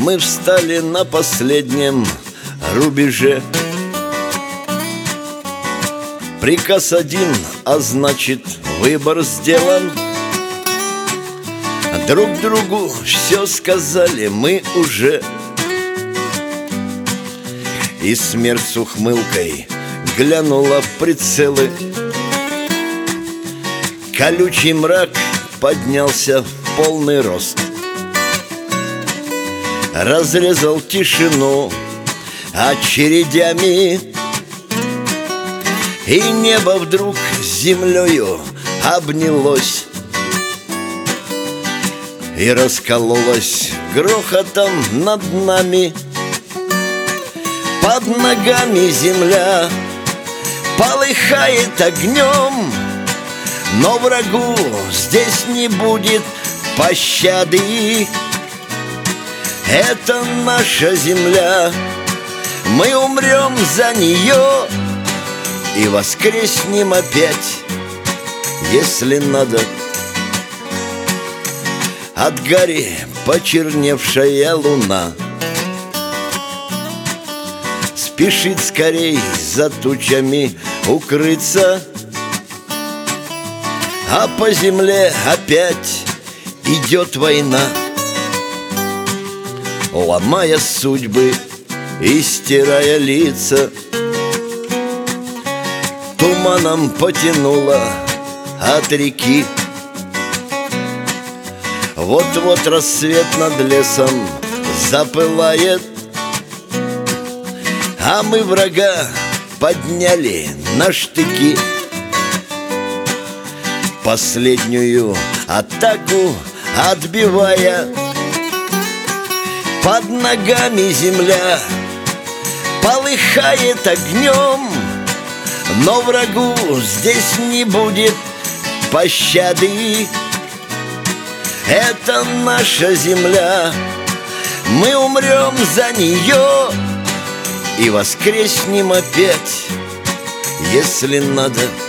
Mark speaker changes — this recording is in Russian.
Speaker 1: мы встали на последнем рубеже. Приказ один, а значит, выбор сделан. Друг другу все сказали мы уже. И смерть с ухмылкой глянула в прицелы. Колючий мрак поднялся в полный рост, разрезал тишину очередями. И небо вдруг с землею обнялось и раскололось грохотом над нами. Под ногами земля полыхает огнем, но врагу здесь не будет пощады. Это наша земля, мы умрем за нее и воскреснем опять, если надо. От гари почерневшая луна спешит скорей за тучами укрыться, а по земле опять идет война, ломая судьбы и стирая лица. Туманом потянуло от реки. Вот-вот рассвет над лесом запылает, а мы врага подняли на штыки. Последнюю атаку отбивая, под ногами земля полыхает огнем, но врагу здесь не будет пощады. Это наша земля, мы умрем за нее и воскреснем опять, если надо.